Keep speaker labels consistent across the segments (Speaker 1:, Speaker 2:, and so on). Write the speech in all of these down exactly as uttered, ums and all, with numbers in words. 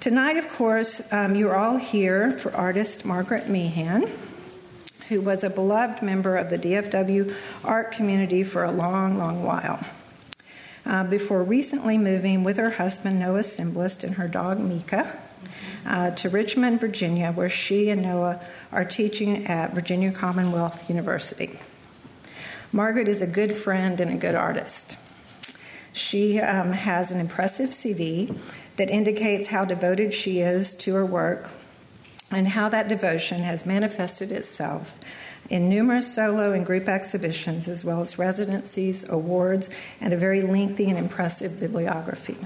Speaker 1: Tonight, of course, um, you're all here for artist Margaret Meehan, who was a beloved member of the D F W art community for a long, long while, uh, before recently moving with her husband, Noah Cymbalist, and her dog, Mika, uh, to Richmond, Virginia, where she and Noah are teaching at Virginia Commonwealth University. Margaret is a good friend and a good artist. She um, has an impressive C V that indicates how devoted she is to her work and how that devotion has manifested itself in numerous solo and group exhibitions, as well as residencies, awards, and a very lengthy and impressive bibliography.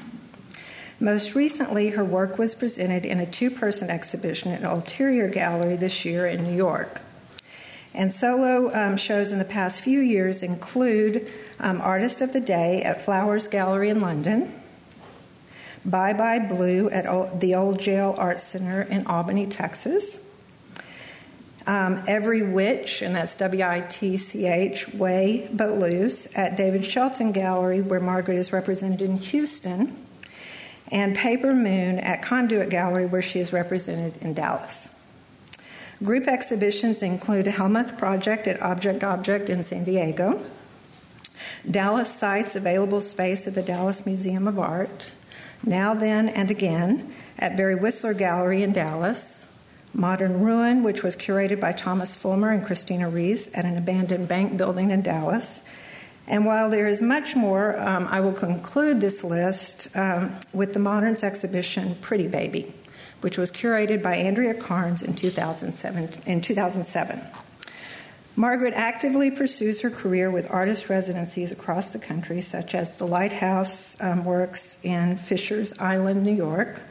Speaker 1: Most recently, her work was presented in a two-person exhibition at Ulterior Gallery this year in New York. And solo um, shows in the past few years include um, Artist of the Day at Flowers Gallery in London, Bye Bye Blue at Old, the Old Jail Art Center in Albany, Texas, um, Every Witch, and that's W I T C H, Way But Loose, at David Shelton Gallery, where Margaret is represented in Houston, and Paper Moon at Conduit Gallery, where she is represented in Dallas. Group exhibitions include Helmuth Project at Object Object in San Diego, Dallas Sites Available Space at the Dallas Museum of Art, Now Then and Again at Barry Whistler Gallery in Dallas, Modern Ruin, which was curated by Thomas Fulmer and Christina Rees at an abandoned bank building in Dallas. And while there is much more, um, I will conclude this list um, with the Moderns exhibition Pretty Baby, which was curated by Andrea Carnes in two thousand seven. In two thousand seven. Margaret actively pursues her career with artist residencies across the country, such as the Lighthouse um, Works in Fisher's Island, New York,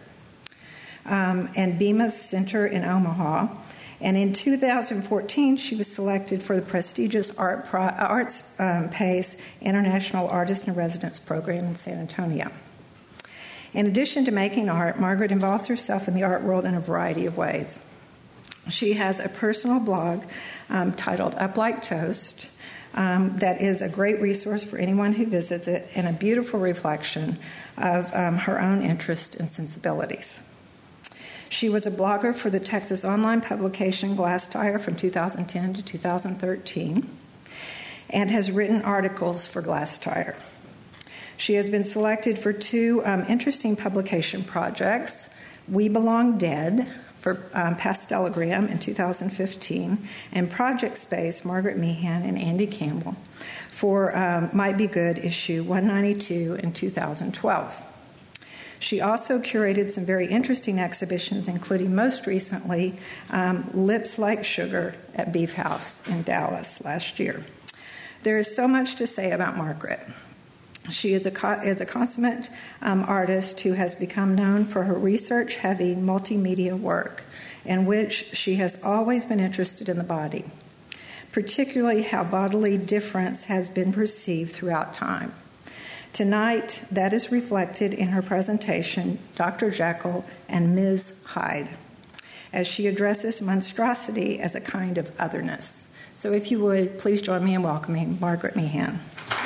Speaker 1: um, and Bemis Center in Omaha. And in two thousand fourteen, she was selected for the prestigious Art Pro- Arts um, Pace International Artist in Residence program in San Antonio. In addition to making art, Margaret involves herself in the art world in a variety of ways. She has a personal blog um, titled Up Like Toast um, that is a great resource for anyone who visits it and a beautiful reflection of um, her own interest and sensibilities. She was a blogger for the Texas online publication Glasstire from two thousand ten to two thousand thirteen and has written articles for Glasstire. She has been selected for two um, interesting publication projects, We Belong Dead for um, Pastelogram in two thousand fifteen, and Project Space, Margaret Meehan and Andy Campbell, for um, Might Be Good, issue one ninety-two in two thousand twelve. She also curated some very interesting exhibitions, including most recently um, Lips Like Sugar at Beef House in Dallas last year. There is so much to say about Margaret. She is a, co- is a consummate um, artist who has become known for her research-heavy multimedia work, in which she has always been interested in the body, particularly how bodily difference has been perceived throughout time. Tonight, that is reflected in her presentation, Doctor Jekyll and Miz Hyde, as she addresses monstrosity as a kind of otherness. So if you would, please join me in welcoming Margaret Meehan.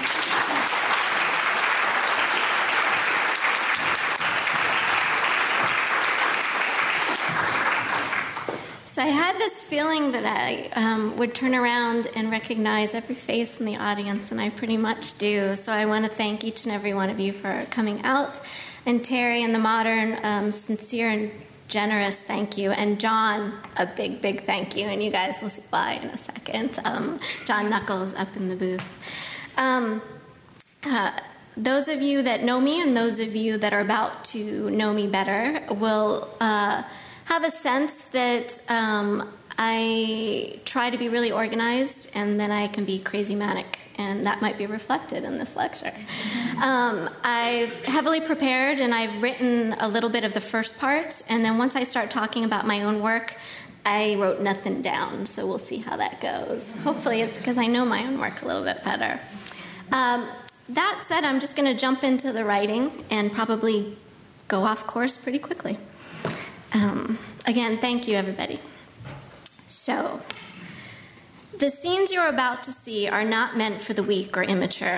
Speaker 2: So I had this feeling that I um, would turn around and recognize every face in the audience, and I pretty much do. So I want to thank each and every one of you for coming out. And Terry and the Modern, um, sincere and generous thank you. And John, a big, big thank you. And you guys will see why in a second. Um, John Knuckles up in the booth. Um, uh, those of you that know me and those of you that are about to know me better will Uh, have a sense that um, I try to be really organized, and then I can be crazy manic, and that might be reflected in this lecture. Um, I've heavily prepared, and I've written a little bit of the first part, and then once I start talking about my own work, I wrote nothing down, so we'll see how that goes. Hopefully it's because I know my own work a little bit better. Um, that said, I'm just going to jump into the writing and probably go off course pretty quickly. Um, again, thank you, everybody. So, the scenes you're about to see are not meant for the weak or immature.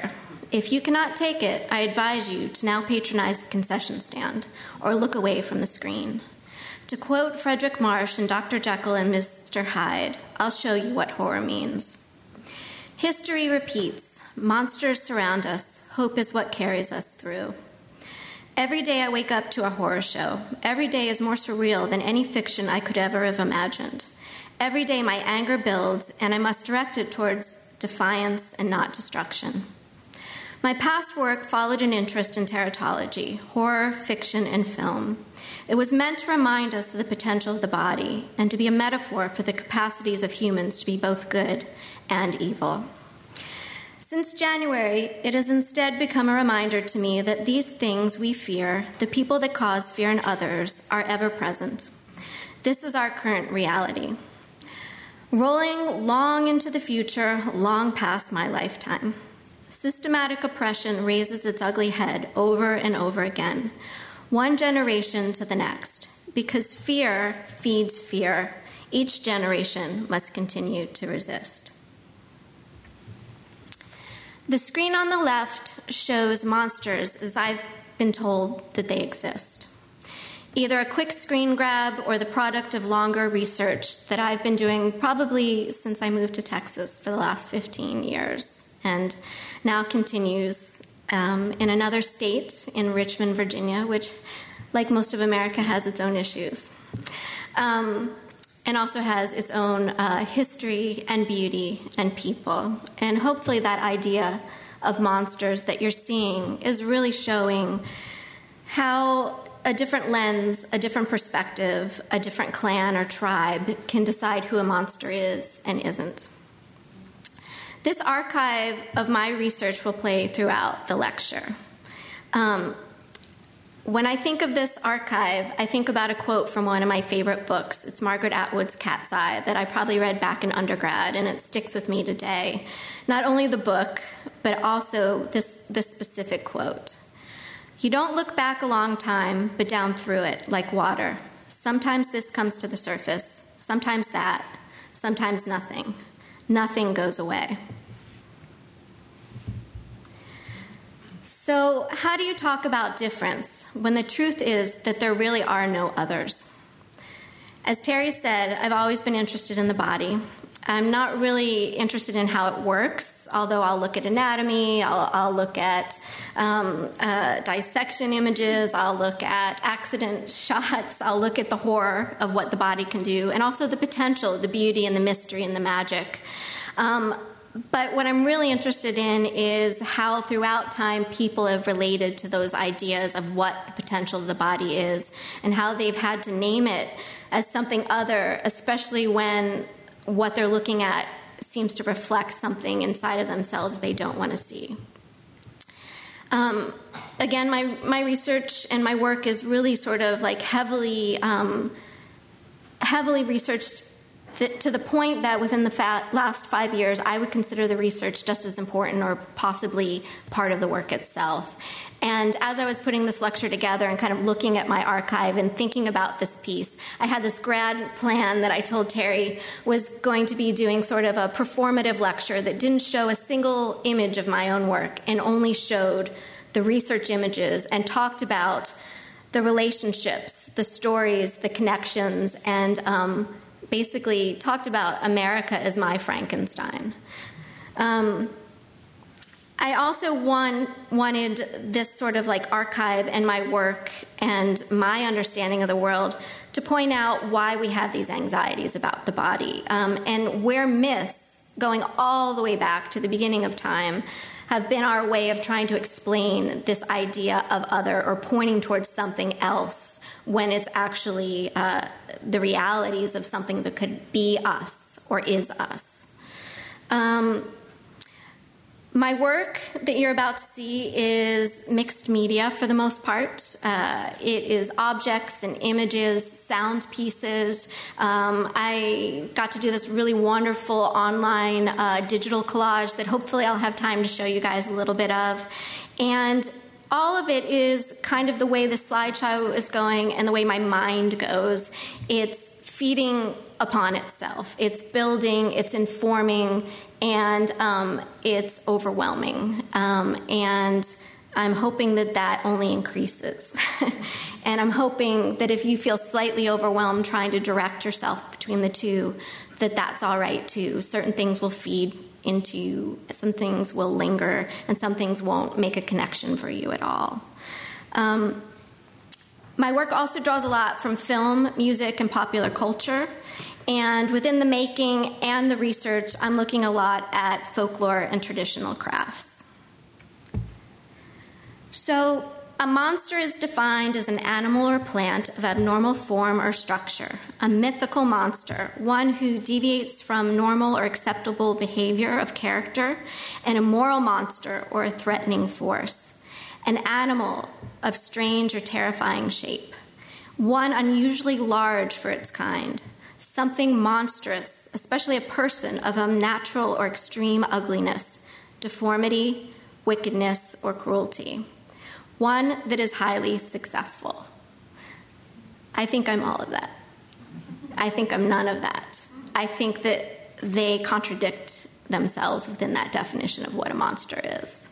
Speaker 2: If you cannot take it, I advise you to now patronize the concession stand or look away from the screen. To quote Frederick Marsh in Doctor Jekyll and Mister Hyde, I'll show you what horror means. History repeats. Monsters surround us. Hope is what carries us through. Every day I wake up to a horror show. Every day is more surreal than any fiction I could ever have imagined. Every day my anger builds, and I must direct it towards defiance and not destruction. My past work followed an interest in teratology, horror, fiction, and film. It was meant to remind us of the potential of the body and to be a metaphor for the capacities of humans to be both good and evil. Since January, it has instead become a reminder to me that these things we fear, the people that cause fear in others, are ever present. This is our current reality. Rolling long into the future, long past my lifetime. Systematic oppression raises its ugly head over and over again, one generation to the next. Because fear feeds fear, each generation must continue to resist. The screen on the left shows monsters as I've been told that they exist. Either a quick screen grab or the product of longer research that I've been doing probably since I moved to Texas for the last fifteen years, and now continues um, in another state, in Richmond, Virginia, which, like most of America, has its own issues. Um, and also has its own uh, history and beauty and people. And hopefully that idea of monsters that you're seeing is really showing how a different lens, a different perspective, a different clan or tribe can decide who a monster is and isn't. This archive of my research will play throughout the lecture. Um, When I think of this archive, I think about a quote from one of my favorite books. It's Margaret Atwood's Cat's Eye that I probably read back in undergrad, and it sticks with me today. Not only the book, but also this, this specific quote. You don't look back a long time, but down through it, like water. Sometimes this comes to the surface, sometimes that, sometimes nothing. Nothing goes away. So how do you talk about difference when the truth is that there really are no others? As Terry said, I've always been interested in the body. I'm not really interested in how it works, although I'll look at anatomy, I'll, I'll look at um, uh, dissection images, I'll look at accident shots, I'll look at the horror of what the body can do, and also the potential, the beauty and the mystery and the magic. Um, But what I'm really interested in is how throughout time people have related to those ideas of what the potential of the body is and how they've had to name it as something other, especially when what they're looking at seems to reflect something inside of themselves they don't want to see. Um, again, my, my research and my work is really sort of like heavily, um, heavily researched to the point that within the fa- last five years, I would consider the research just as important or possibly part of the work itself. And as I was putting this lecture together and kind of looking at my archive and thinking about this piece, I had this grad plan that I told Terry was going to be doing sort of a performative lecture that didn't show a single image of my own work and only showed the research images and talked about the relationships, the stories, the connections, and um, basically talked about America as my Frankenstein. Um, I also want, wanted this sort of like archive and my work and my understanding of the world to point out why we have these anxieties about the body, um, and where myths, going all the way back to the beginning of time, have been our way of trying to explain this idea of other or pointing towards something else when it's actually uh, the realities of something that could be us or is us. Um, my work that you're about to see is mixed media for the most part. Uh, it is objects and images, sound pieces. Um, I got to do this really wonderful online uh, digital collage that hopefully I'll have time to show you guys a little bit of. And all of it is kind of the way the slideshow is going and the way my mind goes. It's feeding upon itself. It's building, it's informing, and um, it's overwhelming. Um, and I'm hoping that that only increases. And I'm hoping that if you feel slightly overwhelmed trying to direct yourself between the two, that that's all right too. Certain things will feed into you, some things will linger, and some things won't make a connection for you at all. Um, my work also draws a lot from film, music, and popular culture. And within the making and the research, I'm looking a lot at folklore and traditional crafts. So, a monster is defined as an animal or plant of abnormal form or structure, a mythical monster, one who deviates from normal or acceptable behavior of character, and a moral monster or a threatening force, an animal of strange or terrifying shape, one unusually large for its kind, something monstrous, especially a person of unnatural or extreme ugliness, deformity, wickedness, or cruelty. One that is highly successful. I think I'm all of that. I think I'm none of that. I think that they contradict themselves within that definition of what a monster is.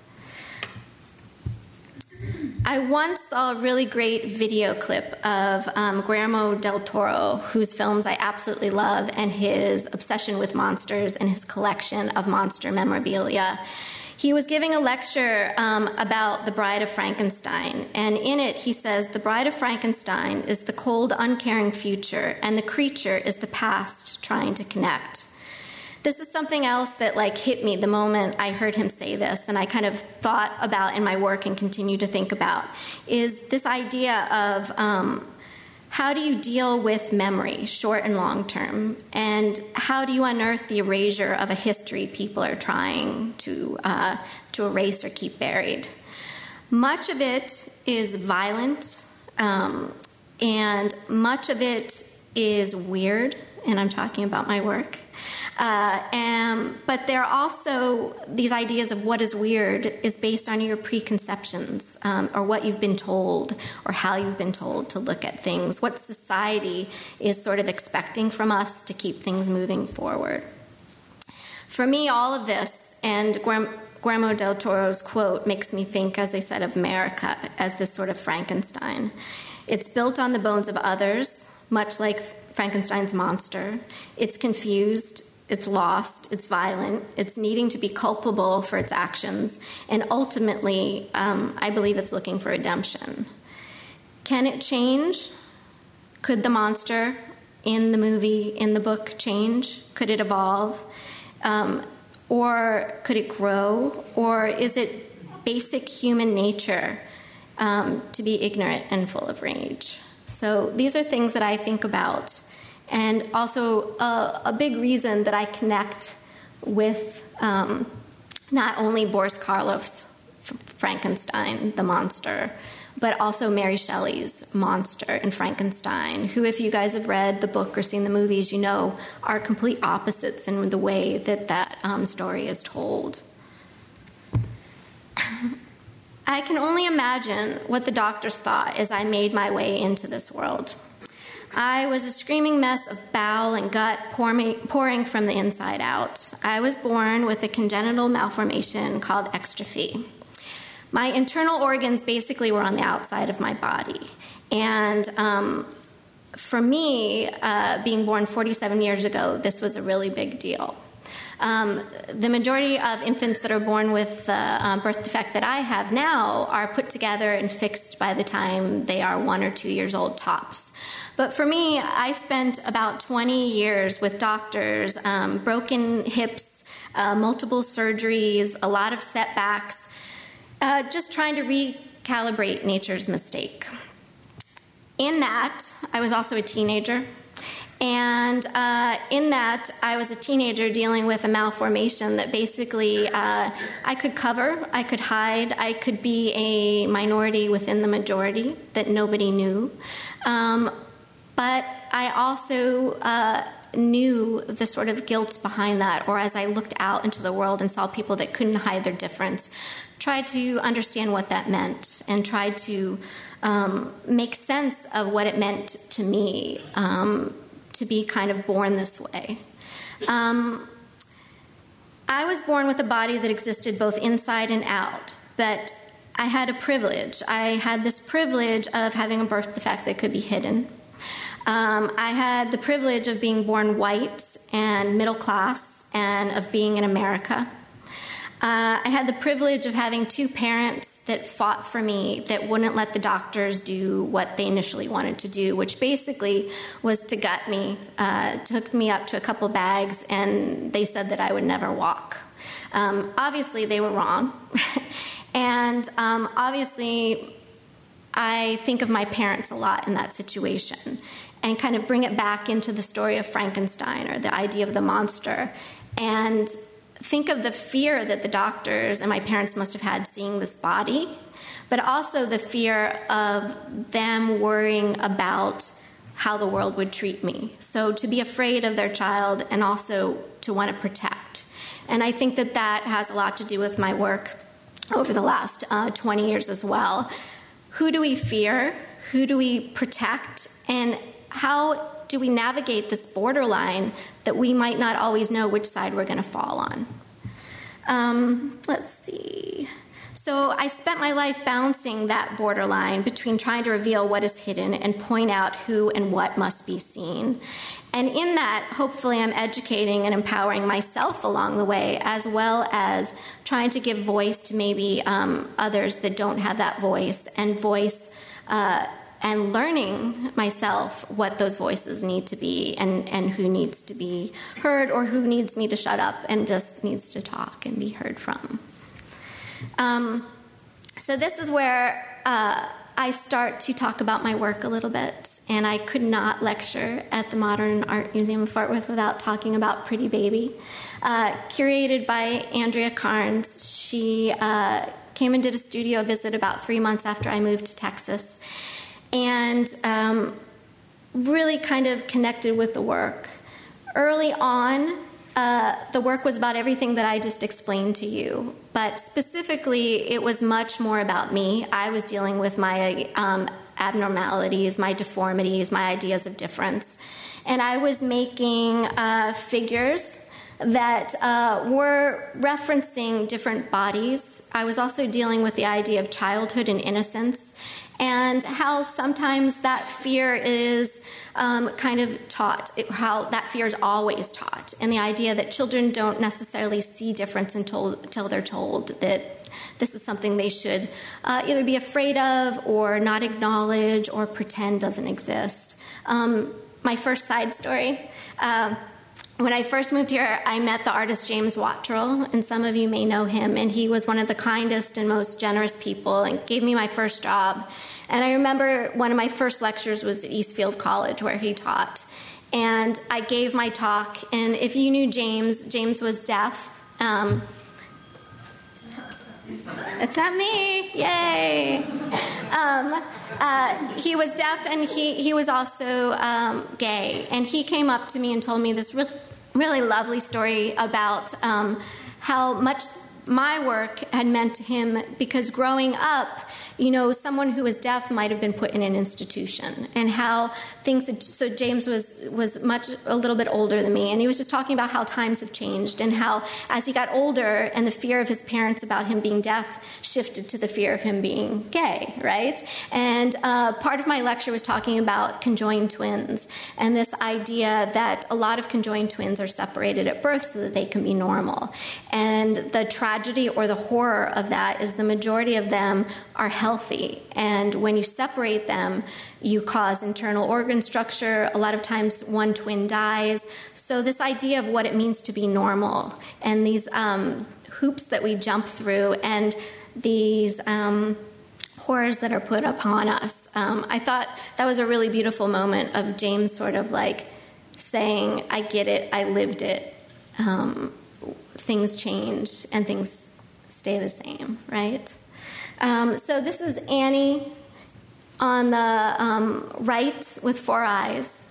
Speaker 2: I once saw a really great video clip of um, Guillermo del Toro, whose films I absolutely love, and his obsession with monsters and his collection of monster memorabilia. He was giving a lecture um, about The Bride of Frankenstein, and in it he says, "The Bride of Frankenstein is the cold, uncaring future, and the creature is the past trying to connect." This is something else that like hit me the moment I heard him say this, and I kind of thought about in my work and continue to think about, is this idea of um, how do you deal with memory, short and long term, and how do you unearth the erasure of a history people are trying to uh, to erase or keep buried? Much of it is violent, um, and much of it is weird, and I'm talking about my work. Uh, and, but there are also these ideas of what is weird is based on your preconceptions um, or what you've been told or how you've been told to look at things, what society is sort of expecting from us to keep things moving forward. For me, all of this, and Guillermo del Toro's quote makes me think, as I said, of America as this sort of Frankenstein. It's built on the bones of others, much like Frankenstein's monster. It's confused, it's lost, it's violent, it's needing to be culpable for its actions, and ultimately, um, I believe it's looking for redemption. Can it change? Could the monster in the movie, in the book, change? Could it evolve? Um, or could it grow? Or is it basic human nature um, to be ignorant and full of rage? So these are things that I think about. And also uh, a big reason that I connect with um, not only Boris Karloff's Frankenstein, the monster, but also Mary Shelley's monster in Frankenstein, who, if you guys have read the book or seen the movies, you know are complete opposites in the way that that um, story is told. I can only imagine what the doctors thought as I made my way into this world. I was a screaming mess of bowel and gut pouring, pouring from the inside out. I was born with a congenital malformation called exstrophy. My internal organs basically were on the outside of my body. And um, for me, uh, being born forty-seven years ago, this was a really big deal. Um, the majority of infants that are born with the uh, birth defect that I have now are put together and fixed by the time they are one or two years old tops. But for me, I spent about twenty years with doctors, um, broken hips, uh, multiple surgeries, a lot of setbacks, uh, just trying to recalibrate nature's mistake. In that, I was also a teenager. And uh, in that, I was a teenager dealing with a malformation that basically uh, I could cover, I could hide, I could be a minority within the majority that nobody knew. Um, but I also uh, knew the sort of guilt behind that, or as I looked out into the world and saw people that couldn't hide their difference, tried to understand what that meant and tried to um, make sense of what it meant to me um, to be kind of born this way. Um, I was born with a body that existed both inside and out, but I had a privilege. I had this privilege of having a birth defect that could be hidden. Um, I had the privilege of being born white and middle class and of being in America. Uh, I had the privilege of having two parents that fought for me, that wouldn't let the doctors do what they initially wanted to do, which basically was to gut me, uh, took me up to a couple bags, and they said that I would never walk. Um, obviously, they were wrong. and um, obviously, I think of my parents a lot in that situation and kind of bring it back into the story of Frankenstein, or the idea of the monster, and think of the fear that the doctors and my parents must have had seeing this body, but also the fear of them worrying about how the world would treat me. So to be afraid of their child and also to want to protect. And I think that that has a lot to do with my work over the last uh, twenty years as well. Who do we fear? Who do we protect? And how do we navigate this borderline that we might not always know which side we're going to fall on? Um, let's see. So I spent my life balancing that borderline between trying to reveal what is hidden and point out who and what must be seen. And in that, hopefully I'm educating and empowering myself along the way, as well as trying to give voice to maybe um, others that don't have that voice, and voice uh, and learning myself what those voices need to be, and, and who needs to be heard, or who needs me to shut up and just needs to talk and be heard from. Um, so this is where uh, I start to talk about my work a little bit, and I could not lecture at the Modern Art Museum of Fort Worth without talking about Pretty Baby. Uh, curated by Andrea Carnes, she uh, came and did a studio visit about three months after I moved to Texas, and um, really kind of connected with the work. Early on, uh, the work was about everything that I just explained to you, but specifically, it was much more about me. I was dealing with my um, abnormalities, my deformities, my ideas of difference, and I was making uh, figures that uh, were referencing different bodies. I was also dealing with the idea of childhood and innocence, and how sometimes that fear is um, kind of taught, how that fear is always taught, and the idea that children don't necessarily see difference until, until they're told that this is something they should uh, either be afraid of or not acknowledge or pretend doesn't exist. Um, my first side story. Uh, When I first moved here, I met the artist James Wattrell, and some of you may know him, and he was one of the kindest and most generous people and gave me my first job. And I remember one of my first lectures was at Eastfield College, where he taught. And I gave my talk, and if you knew James, James was deaf. Um, it's not me. Yay. Um, uh, he was deaf, and he, he was also um, gay. And he came up to me and told me this really, really lovely story about um, how much my work had meant to him, because growing up, you know, someone who was deaf might have been put in an institution, and how things had, so James was was much a little bit older than me, and he was just talking about how times have changed, and how as he got older and the fear of his parents about him being deaf shifted to the fear of him being gay, right? And uh, part of my lecture was talking about conjoined twins, and this idea that a lot of conjoined twins are separated at birth so that they can be normal. And the tragedy or the horror of that is the majority of them are healthy, and when you separate them, you cause internal organ structure. A lot of times one twin dies. So this idea of what it means to be normal, and these um, hoops that we jump through, and these um, horrors that are put upon us. Um, I thought that was a really beautiful moment of James sort of like saying, I get it, I lived it. Um, things change and things stay the same, right? Um, so this is Annie on the um, right with four eyes.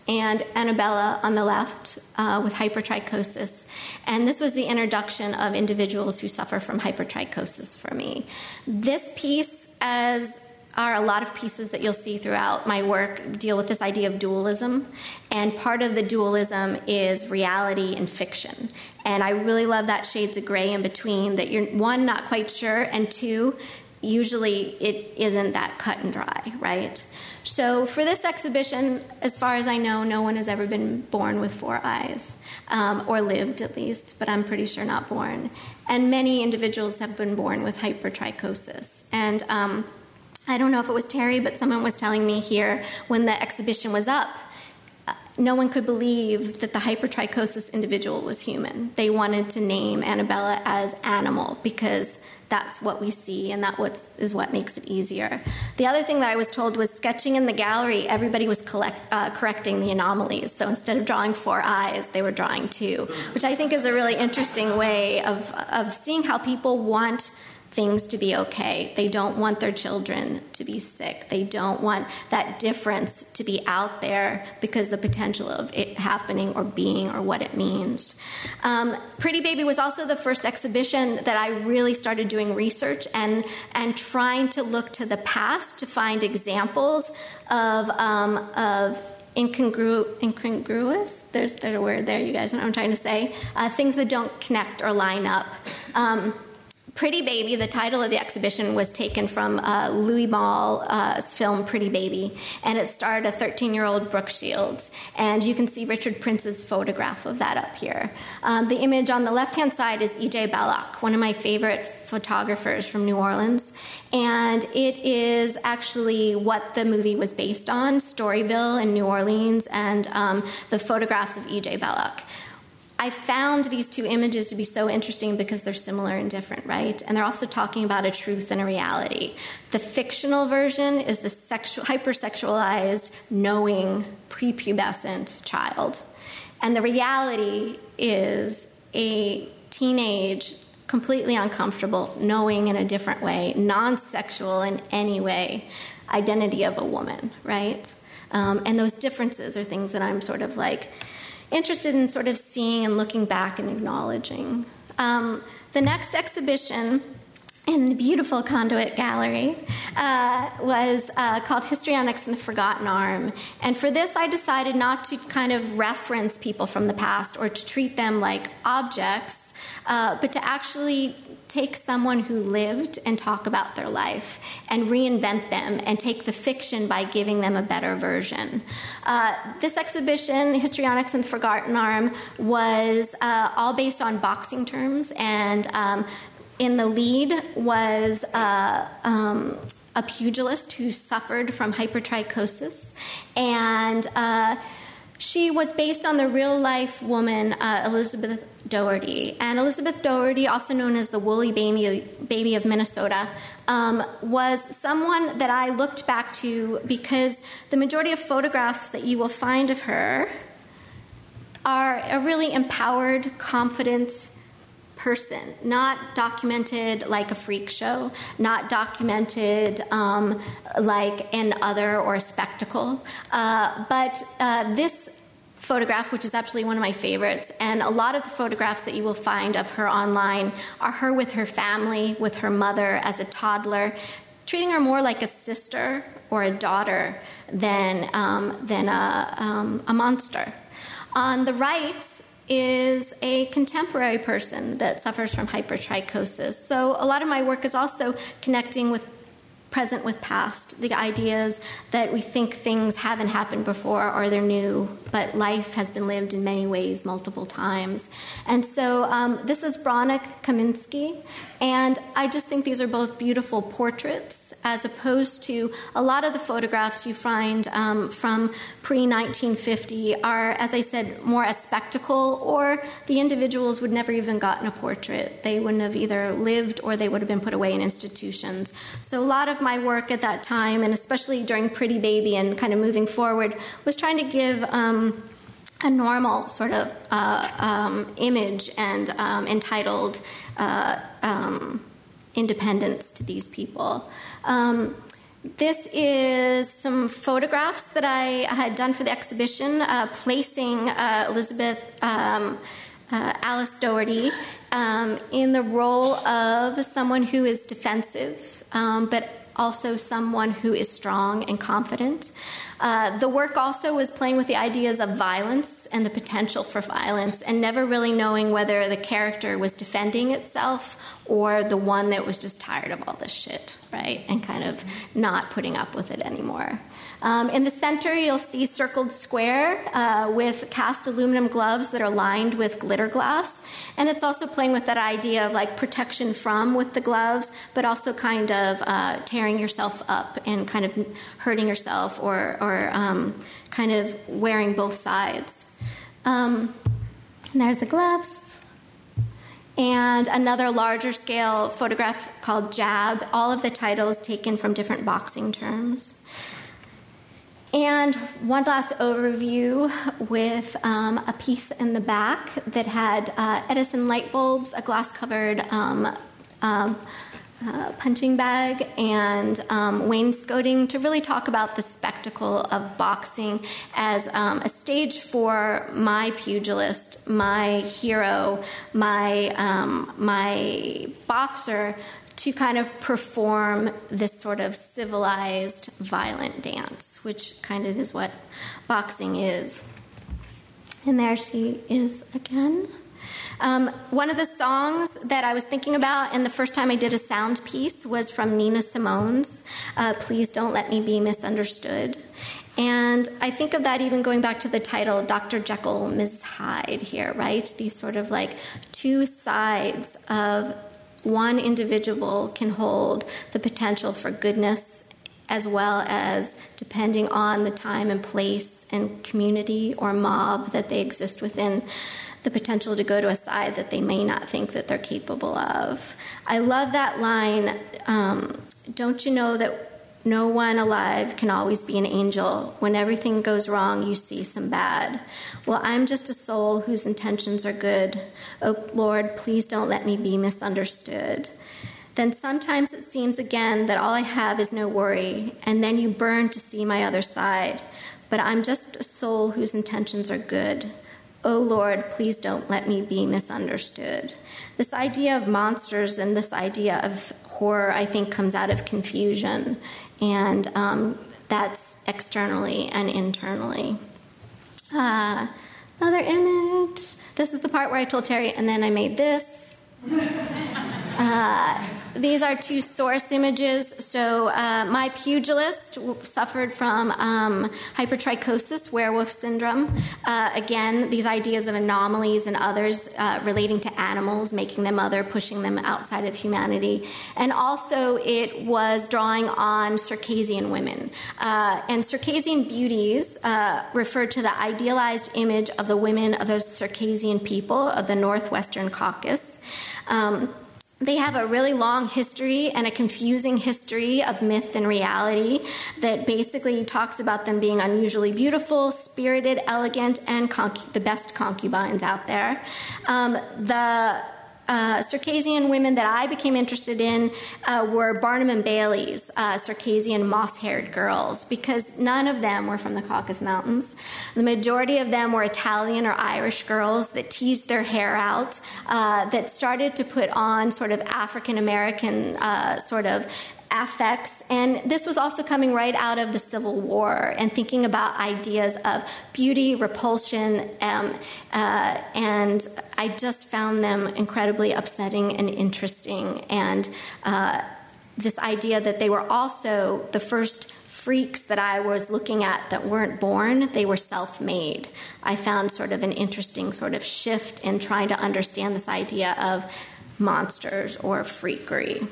Speaker 2: and Annabella on the left uh, with hypertrichosis. And this was the introduction of individuals who suffer from hypertrichosis for me. This piece, as are a lot of pieces that you'll see throughout my work, deal with this idea of dualism. And part of the dualism is reality and fiction. And I really love that shades of gray in between, that you're, one, not quite sure, and two, usually it isn't that cut and dry, right? So for this exhibition, as far as I know, no one has ever been born with four eyes, um, or lived at least, but I'm pretty sure not born. And many individuals have been born with hypertrichosis. And um, I don't know if it was Terry, but someone was telling me here when the exhibition was up, uh, no one could believe that the hypertrichosis individual was human. They wanted to name Annabella as animal because that's what we see, and that what's, is what makes it easier. The other thing that I was told was sketching in the gallery, everybody was collect, uh, correcting the anomalies. So instead of drawing four eyes, they were drawing two, which I think is a really interesting way of, of seeing how people want things to be okay. They don't want their children to be sick. They don't want that difference to be out there because the potential of it happening or being or what it means. Um, Pretty Baby was also the first exhibition that I really started doing research and, and trying to look to the past to find examples of, um, of incongru- incongruous, there's, there's a word there, you guys know what I'm trying to say, uh, things that don't connect or line up. Um, Pretty Baby, the title of the exhibition, was taken from uh, Louis Malle's uh, film Pretty Baby, and it starred a thirteen-year-old Brooke Shields. And you can see Richard Prince's photograph of that up here. Um, the image on the left-hand side is E J Belloc, one of my favorite photographers from New Orleans. And it is actually what the movie was based on, Storyville in New Orleans, and um, the photographs of E J Belloc. I found these two images to be so interesting because they're similar and different, right? And they're also talking about a truth and a reality. The fictional version is the sexual, hypersexualized, knowing, prepubescent child. And the reality is a teenage, completely uncomfortable, knowing in a different way, non-sexual in any way, identity of a woman, right? Um, and those differences are things that I'm sort of like interested in sort of seeing and looking back and acknowledging. Um, the next exhibition in the beautiful Conduit Gallery uh, was uh, called Histrionics and the Forgotten Arm. And for this, I decided not to kind of reference people from the past or to treat them like objects, uh, but to actually take someone who lived and talk about their life and reinvent them and take the fiction by giving them a better version. Uh, this exhibition, Histrionics and the Forgotten Arm, was uh, all based on boxing terms, and um, in the lead was uh, um, a pugilist who suffered from hypertrichosis, and uh, she was based on the real-life woman, uh, Elizabeth Doherty. And Elizabeth Doherty, also known as the Woolly Baby, baby of Minnesota, um, was someone that I looked back to because the majority of photographs that you will find of her are a really empowered, confident person, not documented like a freak show, not documented um, like an other or a spectacle. Uh, but uh, this photograph, which is actually one of my favorites, and a lot of the photographs that you will find of her online are her with her family, with her mother as a toddler, treating her more like a sister or a daughter than, um, than a, um, a monster. On the right is a contemporary person that suffers from hypertrichosis. So a lot of my work is also connecting with present with past, the ideas that we think things haven't happened before or they're new, but life has been lived in many ways multiple times. And so um, this is Bronek Kaminsky, and I just think these are both beautiful portraits as opposed to a lot of the photographs you find um, from pre nineteen fifty are, as I said, more a spectacle, or the individuals would never even gotten a portrait. They wouldn't have either lived or they would have been put away in institutions. So a lot of my work at that time, and especially during Pretty Baby and kind of moving forward, was trying to give um, a normal sort of uh, um, image and um, entitled uh, um, independence to these people. Um, This is some photographs that I had done for the exhibition, uh, placing uh, Elizabeth um, uh, Alice Doherty um, in the role of someone who is defensive, um, but also someone who is strong and confident. Uh, the work also was playing with the ideas of violence and the potential for violence, and never really knowing whether the character was defending itself or the one that was just tired of all this shit, right, and kind of not putting up with it anymore. Um, in the center, you'll see circled square uh, with cast aluminum gloves that are lined with glitter glass. And it's also playing with that idea of like protection from with the gloves, but also kind of uh, tearing yourself up and kind of hurting yourself, or, or um, kind of wearing both sides. Um, and there's the gloves. And another larger scale photograph called Jab, all of the titles taken from different boxing terms. And one last overview with um, a piece in the back that had uh, Edison light bulbs, a glass-covered um, um, uh, punching bag, and um, wainscoting to really talk about the spectacle of boxing as um, a stage for my pugilist, my hero, my um, my boxer, to kind of perform this sort of civilized, violent dance, which kind of is what boxing is. And there she is again. Um, one of the songs that I was thinking about, and the first time I did a sound piece, was from Nina Simone's uh, Please Don't Let Me Be Misunderstood. And I think of that even going back to the title, Doctor Jekyll, Missus Hyde here, right? These sort of like two sides of one individual can hold the potential for goodness, as well as, depending on the time and place and community or mob that they exist within, the potential to go to a side that they may not think that they're capable of. I love that line, um, don't you know that no one alive can always be an angel? When everything goes wrong, you see some bad. Well, I'm just a soul whose intentions are good. Oh, Lord, please don't let me be misunderstood. Then sometimes it seems again that all I have is no worry, and then you burn to see my other side. But I'm just a soul whose intentions are good. Oh, Lord, please don't let me be misunderstood. This idea of monsters and this idea of horror, I think, comes out of confusion. And um, that's externally and internally. Uh, another image. This is the part where I told Terry, and then I made this. Uh, these are two source images. So uh, my pugilist suffered from um, hypertrichosis, werewolf syndrome. Uh, again, these ideas of anomalies and others uh, relating to animals, making them other, pushing them outside of humanity. And also it was drawing on Circassian women. Uh, and Circassian beauties uh, refer to the idealized image of the women of those Circassian people of the Northwestern Caucasus. Um, They have a really long history and a confusing history of myth and reality that basically talks about them being unusually beautiful, spirited, elegant, and concu- the best concubines out there. Um, the uh, Circassian women that I became interested in uh, were Barnum and Bailey's uh, Circassian moss-haired girls, because none of them were from the Caucasus Mountains. The majority of them were Italian or Irish girls that teased their hair out, uh, that started to put on sort of African-American uh, sort of affects, and this was also coming right out of the Civil War and thinking about ideas of beauty, repulsion, um, uh, and I just found them incredibly upsetting and interesting, and uh, this idea that they were also the first freaks that I was looking at that weren't born, they were self-made. I found sort of an interesting sort of shift in trying to understand this idea of monsters or freakery.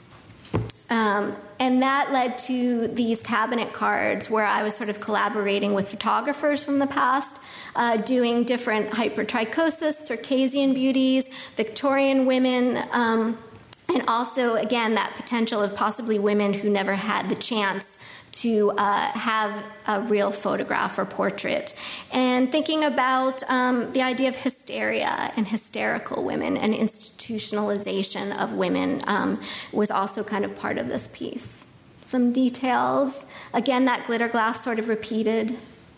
Speaker 2: Um, and that led to these cabinet cards where I was sort of collaborating with photographers from the past, uh, doing different hypertrichosis, Circassian beauties, Victorian women, um, and also, again, that potential of possibly women who never had the chance to uh, have a real photograph or portrait. And thinking about um, the idea of hysteria and hysterical women and institutionalization of women um, was also kind of part of this piece. some details. Again, that glitter glass sort of repeated.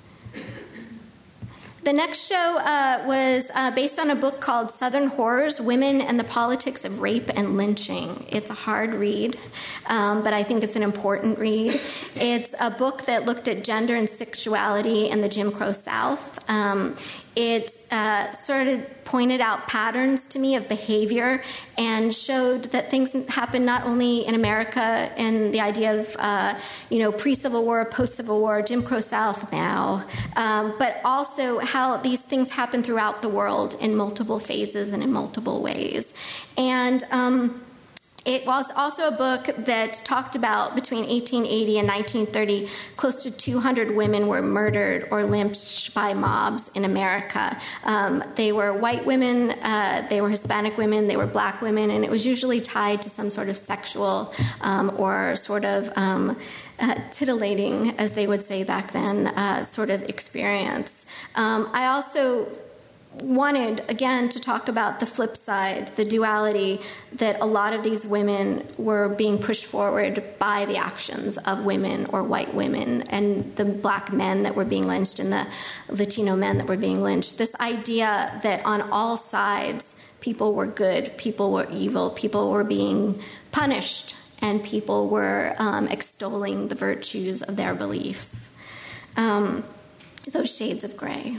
Speaker 2: The next show uh, was uh, based on a book called Southern Horrors, Women and the Politics of Rape and Lynching. It's a hard read, um, but I think it's an important read. It's a book that looked at gender and sexuality in the Jim Crow South. Um, it uh, sort of pointed out patterns to me of behavior and showed that things happen not only in America and the idea of, uh, you know, pre-Civil War, post-Civil War, Jim Crow South now, um, but also how these things happen throughout the world in multiple phases and in multiple ways. And um, it was also a book that talked about between eighteen eighty and nineteen thirty, close to two hundred women were murdered or lynched by mobs in America. Um, they were white women, uh, they were Hispanic women, they were black women, and it was usually tied to some sort of sexual um, or sort of um, uh, titillating, as they would say back then, uh, sort of experience. Um, I also wanted, again, to talk about the flip side, the duality that a lot of these women were being pushed forward by the actions of women or white women and the black men that were being lynched and the Latino men that were being lynched. This idea that on all sides, people were good, people were evil, people were being punished, and people were um, extolling the virtues of their beliefs. Um, those shades of gray.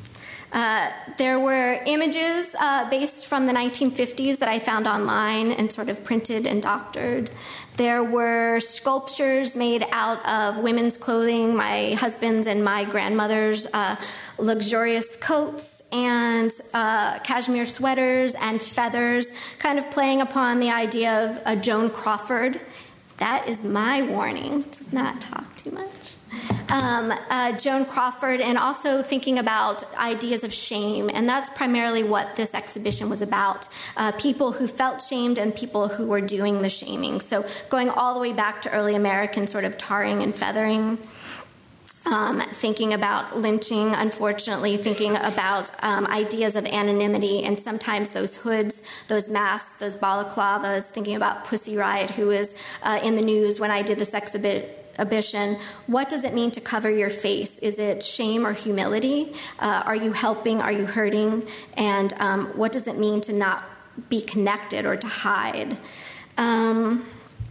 Speaker 2: Uh, there were images uh, based from the nineteen fifties that I found online and sort of printed and doctored. There were sculptures made out of women's clothing, my husband's and my grandmother's uh, luxurious coats and uh, cashmere sweaters and feathers, kind of playing upon the idea of uh, Joan Crawford. That is my warning to not talk too much. Um, uh, Joan Crawford, and also thinking about ideas of shame, and that's primarily what this exhibition was about, uh, people who felt shamed and people who were doing the shaming. So going all the way back to early American sort of tarring and feathering, um, thinking about lynching, unfortunately, thinking about um, ideas of anonymity, and sometimes those hoods, those masks, those balaclavas, thinking about Pussy Riot, who was uh, in the news when I did this exhibit. Exhibition. What does it mean to cover your face? Is it shame or humility? Uh, are you helping? Are you hurting? And um, what does it mean to not be connected or to hide? Um,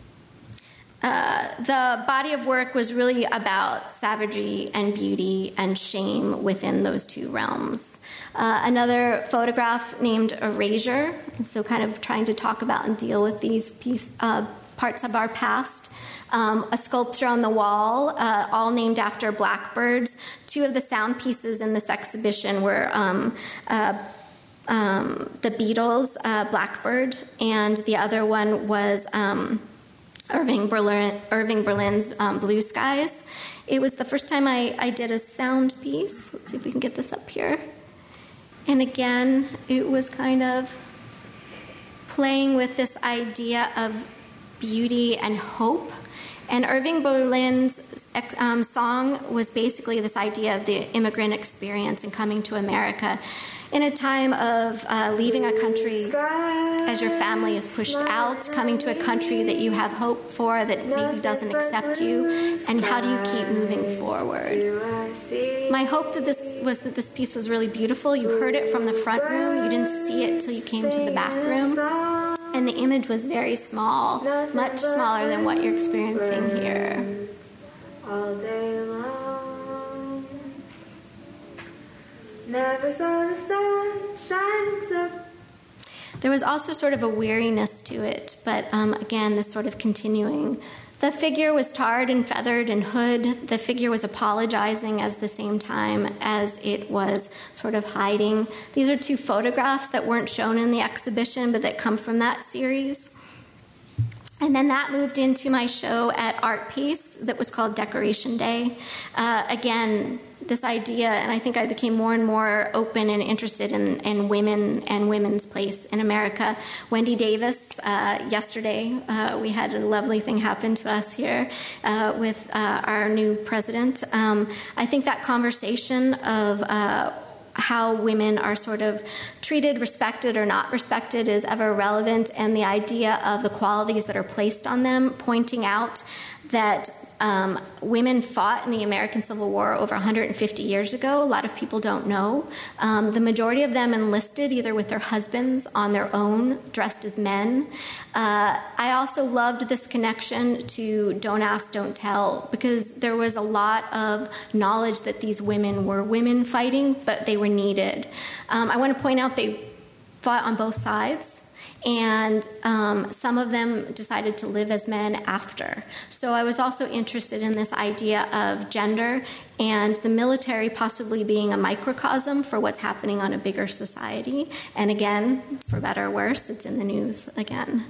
Speaker 2: uh, the body of work was really about savagery and beauty and shame within those two realms. Uh, another photograph named Erasure, so kind of trying to talk about and deal with these piece, uh, parts of our past. Um, a sculpture on the wall, uh, all named after blackbirds. Two of the sound pieces in this exhibition were um, uh, um, the Beatles' uh, Blackbird, and the other one was um, Irving Berlin, Irving Berlin's um, Blue Skies. It was the first time I, I did a sound piece. Let's see if we can get this up here. And again, it was kind of playing with this idea of beauty and hope. And Irving Berlin's um, song was basically this idea of the immigrant experience and coming to America in a time of uh, leaving a country as your family is pushed out, coming to a country that you have hope for that maybe doesn't accept you, and how do you keep moving forward? My hope that this was that this piece was really beautiful. You heard it from the front room. You didn't see it till you came to the back room. And the image was very small, much smaller than what you're experiencing here.
Speaker 3: All day long, never saw the sun shining so.
Speaker 2: There was also sort of a weariness to it, but um, again, this sort of continuing. The figure was tarred and feathered and hood. The figure was apologizing at the same time as it was sort of hiding. These are two photographs that weren't shown in the exhibition, but that come from that series. And then that moved into my show at Art Pace that was called Decoration Day. Uh, again, this idea, and I think I became more and more open and interested in, in women and women's place in America. Wendy Davis, uh, yesterday, uh, we had a lovely thing happen to us here uh, with uh, our new president. Um, I think that conversation of uh, how women are sort of treated, respected, or not respected is ever relevant, and the idea of the qualities that are placed on them, pointing out that um, women fought in the American Civil War over one hundred fifty years ago. A lot of people don't know. Um, the majority of them enlisted either with their husbands, on their own, dressed as men. Uh, I also loved this connection to Don't Ask, Don't Tell, because there was a lot of knowledge that these women were women fighting, but they were needed. Um, I want to point out they fought on both sides. And um, some of them decided to live as men after. So I was also interested in this idea of gender and the military possibly being a microcosm for what's happening on a bigger society. And again, for better or worse, it's in the news again.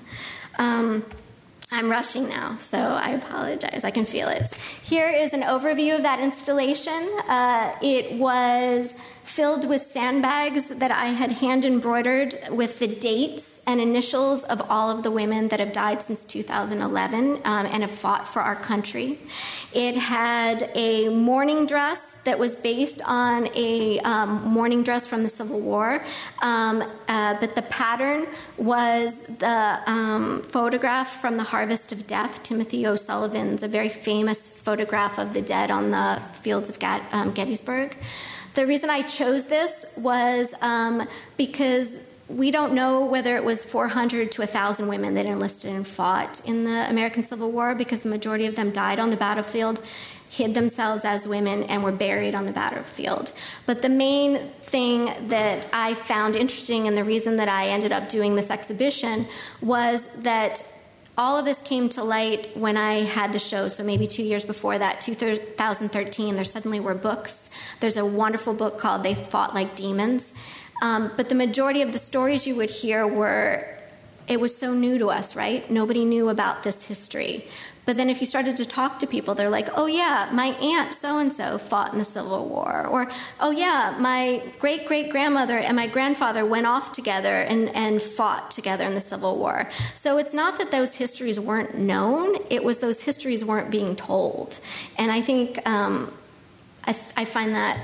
Speaker 2: Um, I'm rushing now, so I apologize. I can feel it. Here is an overview of that installation. Uh, it was filled with sandbags that I had hand embroidered with the dates and initials of all of the women that have died since two thousand eleven um, and have fought for our country. It had a mourning dress that was based on a um, mourning dress from the Civil War, um, uh, but the pattern was the um, photograph from The Harvest of Death, Timothy O'Sullivan's, a very famous photograph of the dead on the fields of Get- um, Gettysburg. The reason I chose this was um, because we don't know whether it was four hundred to one thousand women that enlisted and fought in the American Civil War, because the majority of them died on the battlefield, hid themselves as women, and were buried on the battlefield. But the main thing that I found interesting, and the reason that I ended up doing this exhibition, was that all of this came to light when I had the show, so maybe two years before that, two thousand thirteen, there suddenly were books. There's a wonderful book called They Fought Like Demons. Um, but the majority of the stories you would hear were, it was so new to us, right? Nobody knew about this history. But then if you started to talk to people, they're like, oh, yeah, my aunt so-and-so fought in the Civil War. Or, oh, yeah, my great-great-grandmother and my grandfather went off together and, and fought together in the Civil War. So it's not that those histories weren't known. It was those histories weren't being told. And I think um, I, I find that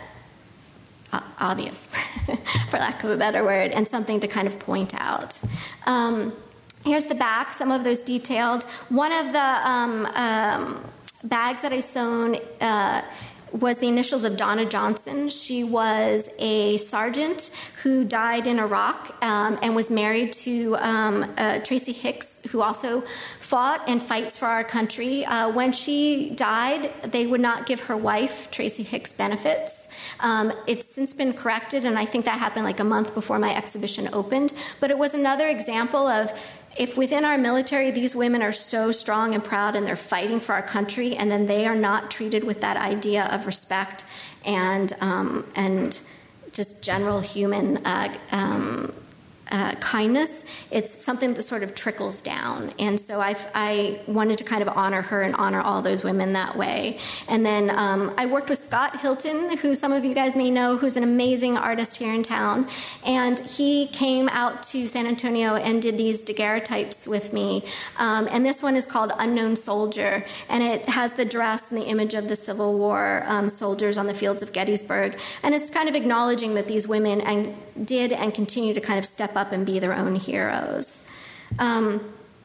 Speaker 2: obvious, for lack of a better word, and something to kind of point out. Um, here's the back, some of those detailed. One of the um, um, bags that I sewn uh, was the initials of Donna Johnson. She was a sergeant who died in Iraq um, and was married to um, uh, Tracy Hicks, who also fought and fights for our country. Uh, when she died, they would not give her wife, Tracy Hicks, benefits. Um, it's since been corrected, and I think that happened like a month before my exhibition opened. But it was another example of, if within our military these women are so strong and proud and they're fighting for our country, and then they are not treated with that idea of respect and um, and just general human uh, um, uh, kindness, it's something that sort of trickles down. And so I've, I wanted to kind of honor her and honor all those women that way. And then um, I worked with Scott Hilton, who some of you guys may know, who's an amazing artist here in town. And he came out to San Antonio and did these daguerreotypes with me. Um, and this one is called Unknown Soldier. And it has the dress and the image of the Civil War um, soldiers on the fields of Gettysburg. And it's kind of acknowledging that these women and did and continue to kind of step up and be their own heroes. Um,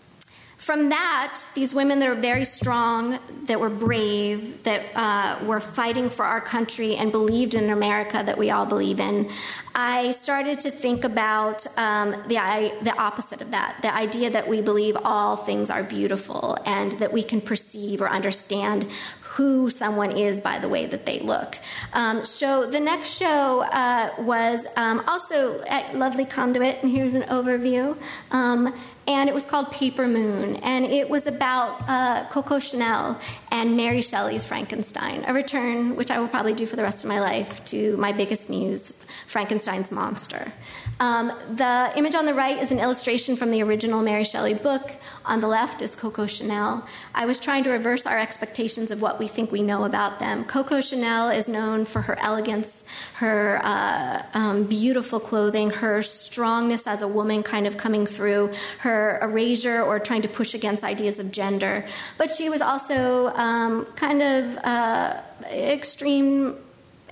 Speaker 2: from that, these women that are very strong, that were brave, that uh, were fighting for our country and believed in America that we all believe in, I started to think about um, the, I, the opposite of that, the idea that we believe all things are beautiful and that we can perceive or understand who someone is by the way that they look. Um, so the next show uh, was um, also at Lovely Conduit, and here's an overview. Um, and it was called Paper Moon, and it was about uh, Coco Chanel and Mary Shelley's Frankenstein, a return, which I will probably do for the rest of my life, to my biggest muse, Frankenstein's monster. Um, the image on the right is an illustration from the original Mary Shelley book. On the left is Coco Chanel. I was trying to reverse our expectations of what we think we know about them. Coco Chanel is known for her elegance, her uh, um, beautiful clothing, her strongness as a woman kind of coming through, her erasure or trying to push against ideas of gender. But she was also um, kind of uh, extreme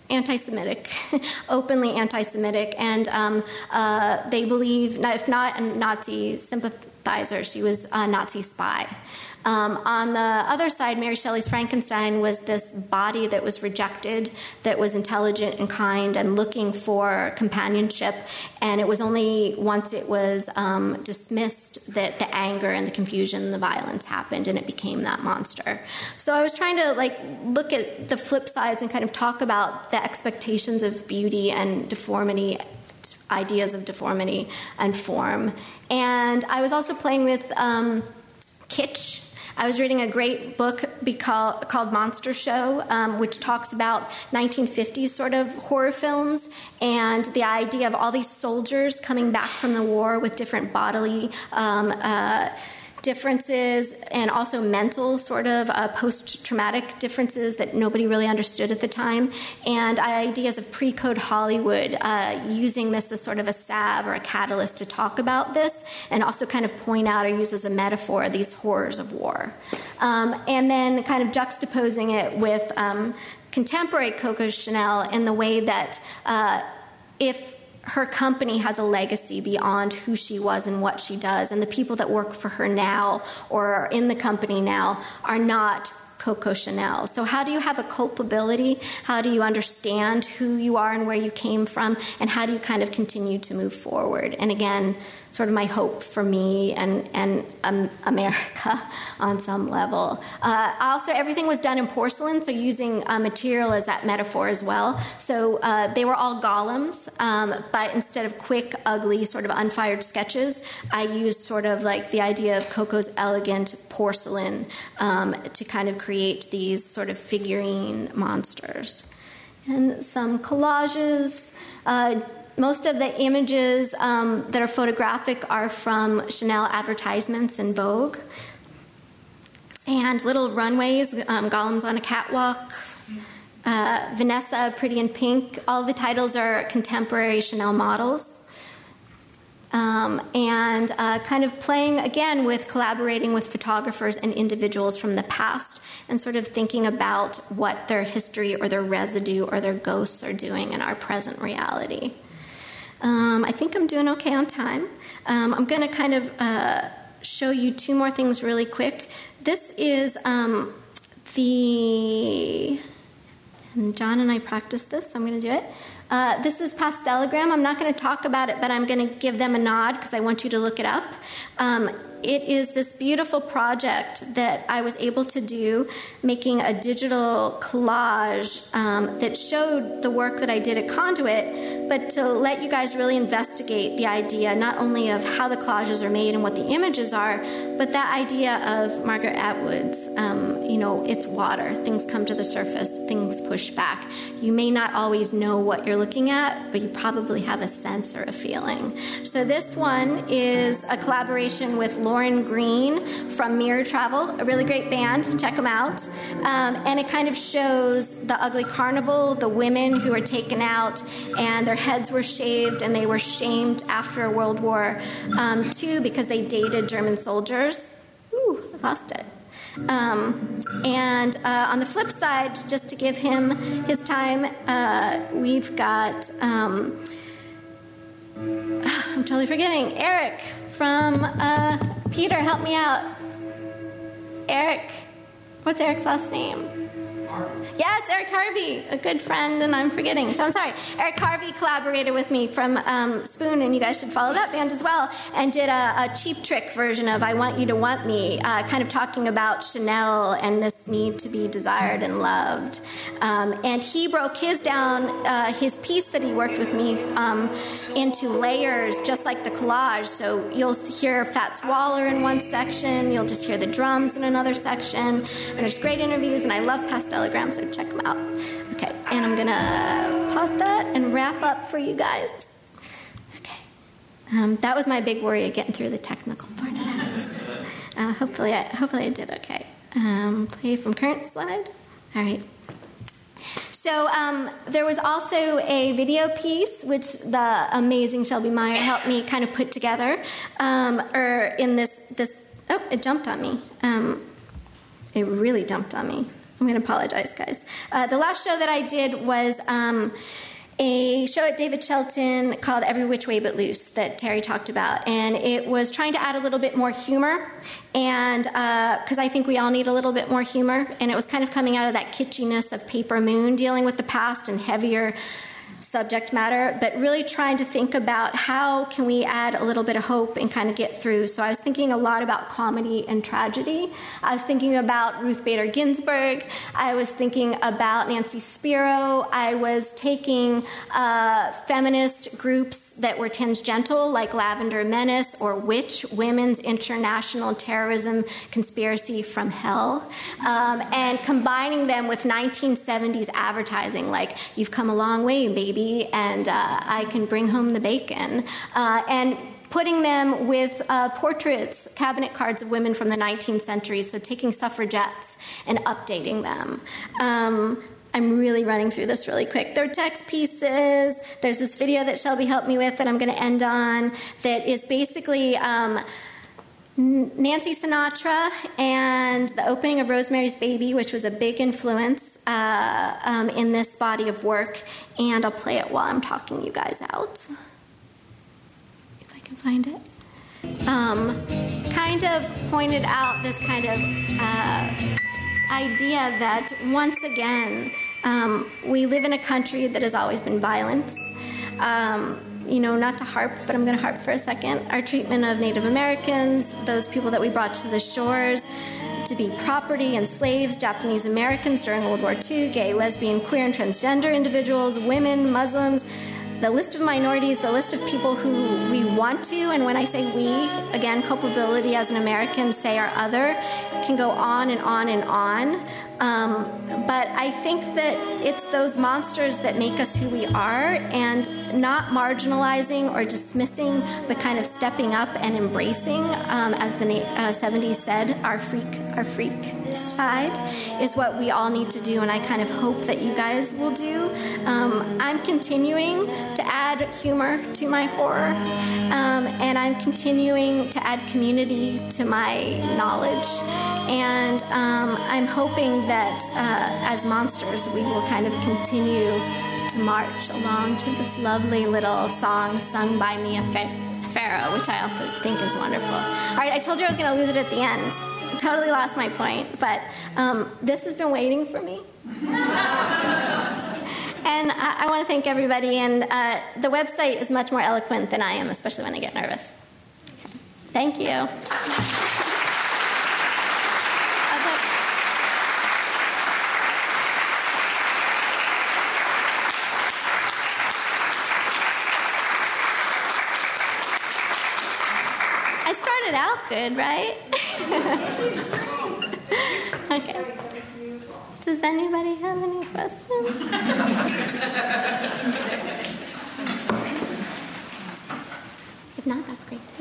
Speaker 2: anti-Semitic, openly anti-Semitic, and um, uh, they believe, if not a Nazi sympathizer, she was a Nazi spy. Um, on the other side, Mary Shelley's Frankenstein was this body that was rejected, that was intelligent and kind and looking for companionship, and it was only once it was um, dismissed that the anger and the confusion and the violence happened, and it became that monster. So I was trying to like look at the flip sides and kind of talk about the expectations of beauty and deformity, ideas of deformity and form. And I was also playing with um, kitsch. I was reading a great book called, called Monster Show, um, which talks about nineteen fifties sort of horror films and the idea of all these soldiers coming back from the war with different bodily um, uh, differences and also mental sort of uh, post-traumatic differences that nobody really understood at the time, and ideas of pre-code Hollywood uh, using this as sort of a salve or a catalyst to talk about this and also kind of point out or use as a metaphor these horrors of war. Um, and then kind of juxtaposing it with um, contemporary Coco Chanel in the way that uh, if her company has a legacy beyond who she was and what she does, and the people that work for her now or are in the company now are not Coco Chanel. So how do you have a culpability? How do you understand who you are and where you came from? And how do you kind of continue to move forward? And again, sort of my hope for me and, and um, America on some level. Uh, also, everything was done in porcelain, so using uh, material as that metaphor as well. So uh, they were all golems, um, but instead of quick, ugly, sort of unfired sketches, I used sort of like the idea of Coco's elegant porcelain um, to kind of create these sort of figurine monsters. And some collages. Uh, Most of the images um, that are photographic are from Chanel advertisements in Vogue. And little runways, um, golems on a catwalk, uh, Vanessa, Pretty in Pink. All the titles are contemporary Chanel models. Um, and uh, kind of playing, again, with collaborating with photographers and individuals from the past and sort of thinking about what their history or their residue or their ghosts are doing in our present reality. Um, I think I'm doing okay on time. Um, I'm going to kind of uh, show you two more things really quick. This is um, the, and John and I practiced this, so I'm going to do it. Uh, this is Pastelogram. I'm not going to talk about it, but I'm going to give them a nod because I want you to look it up. Um, it is this beautiful project that I was able to do, making a digital collage um, that showed the work that I did at Conduit, but to let you guys really investigate the idea not only of how the collages are made and what the images are, but that idea of Margaret Atwood's, um, you know, it's water. Things come to the surface, things push back. You may not always know what you're looking at, but you probably have a sense or a feeling. So this one is a collaboration with Lauren Green from Mirror Travel, a really great band. Check them out. Um, and it kind of shows the ugly carnival, the women who were taken out and their heads were shaved and they were shamed after World War um, Two because they dated German soldiers. Ooh, I lost it. Um, and uh, on the flip side, just to give him his time, uh, we've got, um, I'm totally forgetting, Eric from uh, Peter, help me out. Eric, what's Eric's last name? Yes, Eric Harvey, a good friend, and I'm forgetting, so I'm sorry. Eric Harvey collaborated with me from um, Spoon, and you guys should follow that band as well, and did a, a Cheap Trick version of I Want You to Want Me, uh, kind of talking about Chanel and this need to be desired and loved. Um, and he broke his down, uh, his piece that he worked with me um, into layers, just like the collage. So you'll hear Fats Waller in one section, you'll just hear the drums in another section, and there's great interviews, and I love Pastelogram, so check them out. Okay, and I'm going to pause that and wrap up for you guys. Okay. Um, that was my big worry of getting through the technical part of that. Uh, hopefully, I, hopefully I did okay. Um, play from current slide. All right. So um, there was also a video piece, which the amazing Shelby Meyer helped me kind of put together, um, or in this, this, oh, it jumped on me. Um, it really jumped on me. I'm going to apologize, guys. Uh, the last show that I did was um, a show at David Shelton called Every Which Way But Loose that Terry talked about. And it was trying to add a little bit more humor, and because uh, I think we all need a little bit more humor. And it was kind of coming out of that kitschiness of Paper Moon, dealing with the past and heavier subject matter, but really trying to think about how can we add a little bit of hope and kind of get through. So I was thinking a lot about comedy and tragedy. I was thinking about Ruth Bader Ginsburg. I was thinking about Nancy Spiro. I was taking uh, feminist groups that were tangential, like Lavender Menace or Witch, Women's International Terrorism Conspiracy from Hell, um, and combining them with nineteen seventies advertising, like "You've come a long way, baby," and uh, "I can bring home the bacon," uh, and putting them with uh, portraits, cabinet cards of women from the nineteenth century, so taking suffragettes and updating them. Um, I'm really running through this really quick. There are text pieces. There's this video that Shelby helped me with that I'm going to end on that is basically um, Nancy Sinatra and the opening of Rosemary's Baby, which was a big influence uh, um, in this body of work. And I'll play it while I'm talking you guys out. If I can find it. Um, kind of pointed out this kind of uh, idea that, once again, um, we live in a country that has always been violent. Um, you know, not to harp, but I'm going to harp for a second. Our treatment of Native Americans, those people that we brought to the shores to be property and slaves, Japanese Americans during World War Two, gay, lesbian, queer, and transgender individuals, women, Muslims, the list of minorities, the list of people who we want to, and when I say we, again, culpability as an American, say our other, can go on and on and on. Um, but I think that it's those monsters that make us who we are, and not marginalizing or dismissing, but kind of stepping up and embracing, um, as the uh, seventies said, our freak, our freak side is what we all need to do, and I kind of hope that you guys will do. Um, I'm continuing to add humor to my horror, um, and I'm continuing to add community to my knowledge, and um, I'm hoping that uh, as monsters we will kind of continue to march along to this lovely little song sung by Mia Farrow, which I also think is wonderful. All right, I told you I was going to lose it at the end. I totally lost my point, but um, this has been waiting for me. And I, I want to thank everybody, and uh, the website is much more eloquent than I am, especially when I get nervous. Okay. Thank you. I started out good, right? Okay. Does anybody have any questions? If not, that's great too.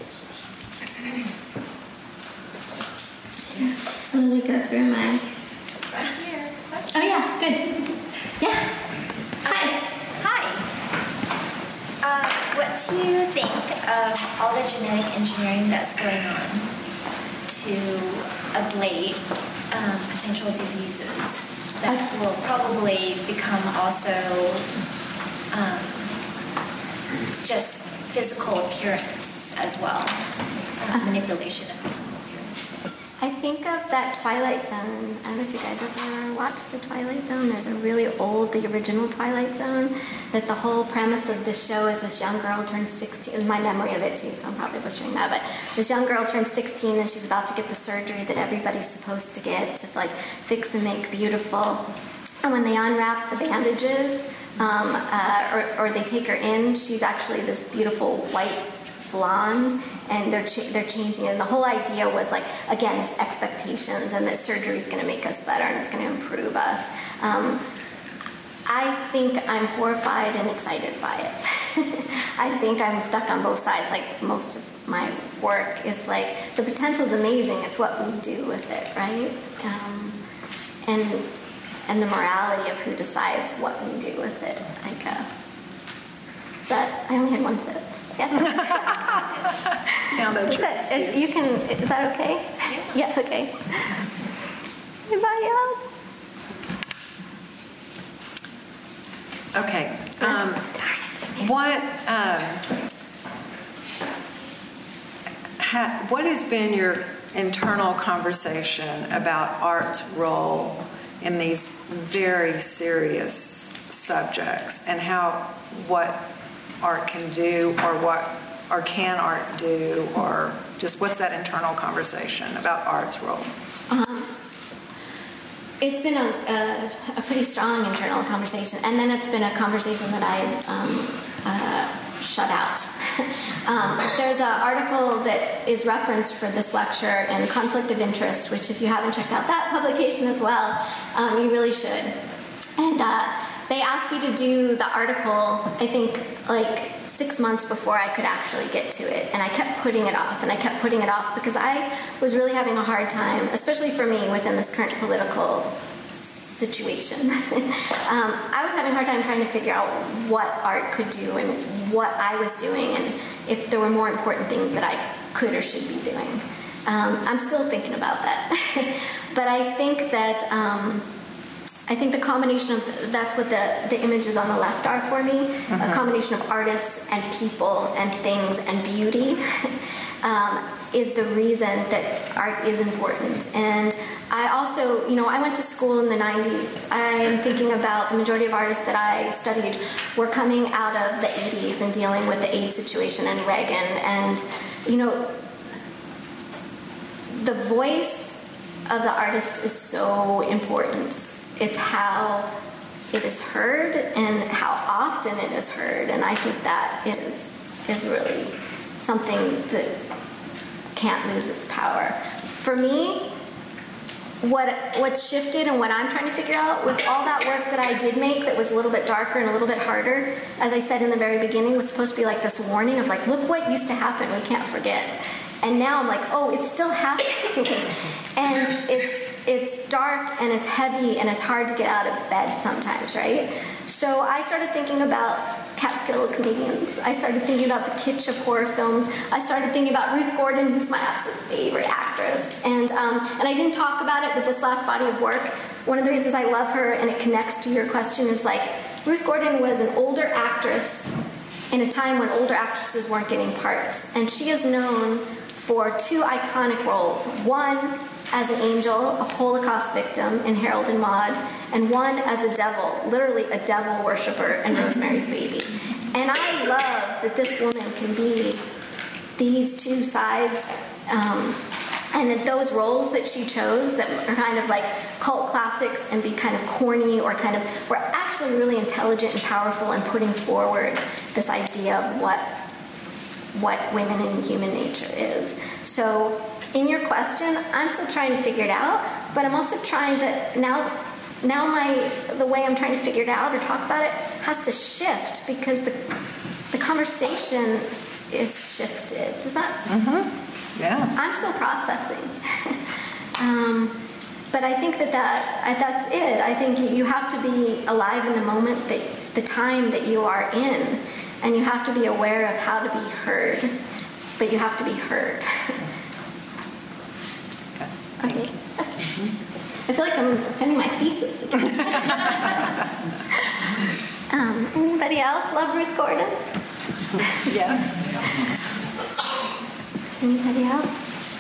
Speaker 2: Let me go through my...
Speaker 4: Right here. Question.
Speaker 2: Oh, yeah, good. Yeah. Hi.
Speaker 4: Hi. Uh, what do you think of all the genetic engineering that's going on to ablate um, potential diseases that okay. will probably become also um, just physical appearance as well, uh, manipulation of physical appearance?
Speaker 2: I think of that Twilight Zone. I don't know if you guys have ever watched the Twilight Zone. There's a really old, the original Twilight Zone, that the whole premise of this show is this young girl turns sixteen. It's my memory of it too, so I'm probably butchering that. But this young girl turns sixteen and she's about to get the surgery that everybody's supposed to get to like fix and make beautiful. And when they unwrap the bandages, um, uh, or, or they take her in, she's actually this beautiful white blonde, and they're ch- they're changing it. And the whole idea was like, again, this expectations, and that surgery is going to make us better and it's going to improve us. Um, I think I'm horrified and excited by it. I think I'm stuck on both sides. Like most of my work, it's like the potential is amazing. It's what we do with it, right? Um, and and the morality of who decides what we do with it, I guess. But I only had one sip. Yeah.
Speaker 1: Now that
Speaker 2: is that, you can. Is that okay? Yeah. Okay. Anybody else?
Speaker 5: Okay. Um, what um, ha, what has been your internal conversation about art's role in these very serious subjects, and how what art can do, or what or can art do, or just what's that internal conversation about art's role?
Speaker 2: Um, it's been a, a, a pretty strong internal conversation, and then it's been a conversation that I um, uh, shut out. um, there's an article that is referenced for this lecture in Conflict of Interest, which if you haven't checked out that publication as well, um, you really should. And uh, they asked me to do the article, I think, like six months before I could actually get to it. And I kept putting it off, and I kept putting it off because I was really having a hard time, especially for me within this current political situation. um, I was having a hard time trying to figure out what art could do and what I was doing, and if there were more important things that I could or should be doing. Um, I'm still thinking about that. But I think that um, I think the combination of, that's what the, the images on the left are for me, mm-hmm. a combination of artists and people and things and beauty um, is the reason that art is important. And I also, you know, I went to school in the nineties. I'm thinking about the majority of artists that I studied were coming out of the eighties and dealing with the AIDS situation and Reagan. And, you know, the voice of the artist is so important. It's how it is heard and how often it is heard, and I think that is is really something that can't lose its power. For me, what what shifted and what I'm trying to figure out was all that work that I did make that was a little bit darker and a little bit harder, as I said in the very beginning, was supposed to be like this warning of like, look what used to happen, we can't forget. And now I'm like, oh, it's still happening. And it's It's dark and it's heavy and it's hard to get out of bed sometimes, right? So I started thinking about Catskill comedians. I started thinking about the kitsch of horror films. I started thinking about Ruth Gordon, who's my absolute favorite actress. And um, and I didn't talk about it, but this last body of work, one of the reasons I love her, and it connects to your question, is like Ruth Gordon was an older actress in a time when older actresses weren't getting parts. And she is known for two iconic roles. One as an angel, a Holocaust victim in Harold and Maude, and one as a devil, literally a devil worshiper in Rosemary's Baby. And I love that this woman can be these two sides, um, and that those roles that she chose that are kind of like cult classics and be kind of corny or kind of were actually really intelligent and powerful and putting forward this idea of what what women and human nature is. So in your question, I'm still trying to figure it out, but I'm also trying to, now now my the way I'm trying to figure it out or talk about it has to shift because the the conversation is shifted. Does that?
Speaker 5: Mm-hmm. Yeah.
Speaker 2: I'm still processing. um, but I think that, that I, that's it. I think you have to be alive in the moment, that the time that you are in, and you have to be aware of how to be heard, but you have to be heard. Okay. I feel like I'm defending my thesis again. um, anybody else love Ruth Gordon?
Speaker 5: Yes.
Speaker 2: Anybody else?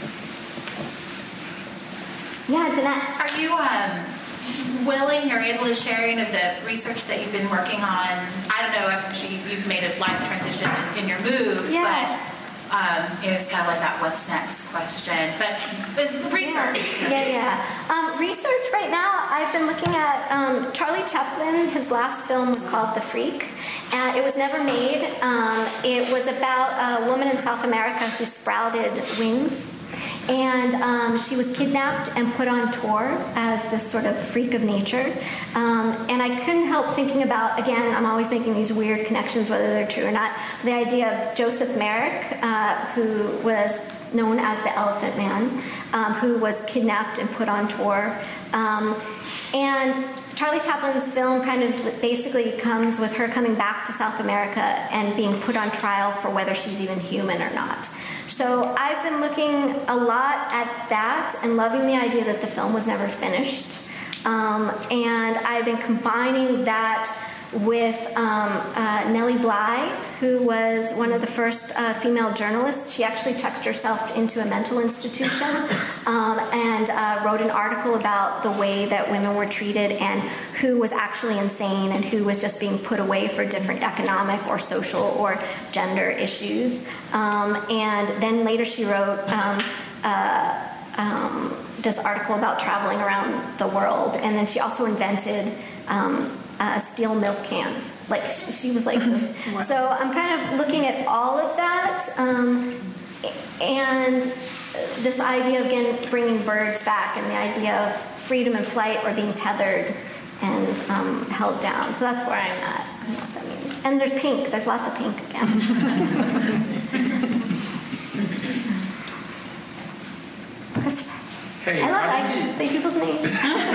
Speaker 2: Yeah, Jeanette.
Speaker 6: Are you um, willing or able to share any of the research that you've been working on? I don't know if you, you've made a life transition in, in your move,
Speaker 2: yeah.
Speaker 6: but Um, it was kind of like that what's next question, but it's research.
Speaker 2: Yeah, yeah. yeah. Um, research right now, I've been looking at um, Charlie Chaplin. His last film was called The Freak. Uh, it was never made. Um, it was about a woman in South America who sprouted wings. And um, she was kidnapped and put on tour as this sort of freak of nature. Um, and I couldn't help thinking about, again, I'm always making these weird connections, whether they're true or not, the idea of Joseph Merrick, uh, who was known as the Elephant Man, um, who was kidnapped and put on tour. Um, and Charlie Chaplin's film kind of basically comes with her coming back to South America and being put on trial for whether she's even human or not. So I've been looking a lot at that and loving the idea that the film was never finished. Um, and I've been combining that with um, uh, Nellie Bly, who was one of the first uh, female journalists. She actually checked herself into a mental institution um, and uh, wrote an article about the way that women were treated and who was actually insane and who was just being put away for different economic or social or gender issues. Um, and then later she wrote um, uh, um, this article about traveling around the world. And then she also invented um, uh, steel milk cans. Like, she, she was like this. Wow. So I'm kind of looking at all of that. Um, and this idea of, again, bringing birds back and the idea of freedom in flight or being tethered and um, held down. So that's where I'm at. That's what I mean. And there's pink. There's lots of pink again.
Speaker 7: Hey,
Speaker 2: I love
Speaker 7: how
Speaker 2: I
Speaker 7: did
Speaker 2: can
Speaker 7: you,
Speaker 2: say people's names.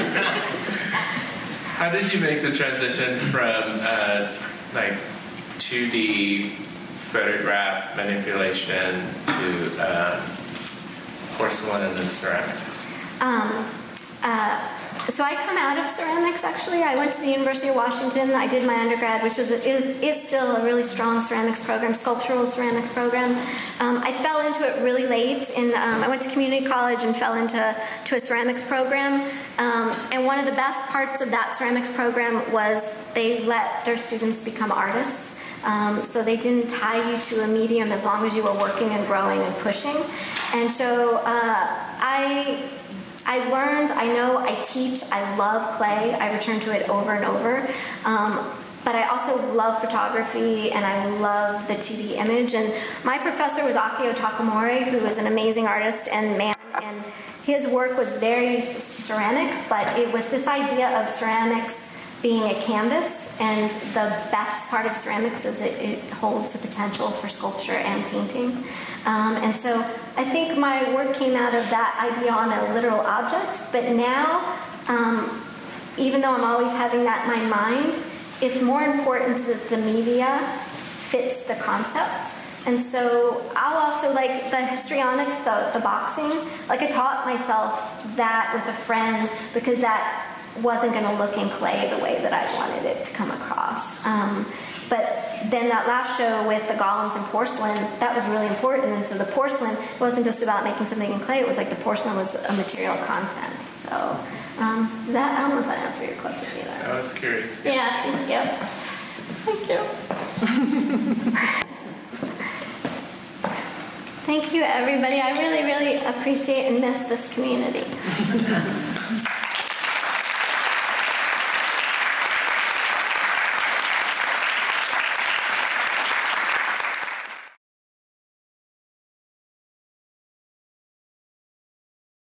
Speaker 7: how did you make the transition from uh, like two D photograph manipulation to uh, porcelain and then ceramics?
Speaker 2: Um, uh, so I come out of ceramics, actually. I went to the University of Washington. I did my undergrad, which was, is, is still a really strong ceramics program, sculptural ceramics program. Um, I fell into it really late. In, um, I went to community college and fell into to a ceramics program. Um, and one of the best parts of that ceramics program was they let their students become artists. Um, so they didn't tie you to a medium as long as you were working and growing and pushing. And so uh, I... I learned, I know, I teach, I love clay. I return to it over and over. Um, but I also love photography, and I love the two D image. And my professor was Akio Takamori, who was an amazing artist and man. And his work was very ceramic, but it was this idea of ceramics being a canvas. And the best part of ceramics is it, it holds the potential for sculpture and painting. Um, and so I think my work came out of that idea on a literal object. But now, um, even though I'm always having that in my mind, it's more important that the media fits the concept. And so I'll also, like the histrionics, the, the boxing, like I taught myself that with a friend because that wasn't going to look in clay the way that I wanted it to come across. Um, but then that last show with the golems and porcelain, that was really important. And so the porcelain wasn't just about making something in clay. It was like the porcelain was a material content. So um, that, I don't know if that answered your question either.
Speaker 7: I was curious.
Speaker 2: Yeah, thank you. Thank you. Thank you, everybody. I really, really appreciate and miss this community.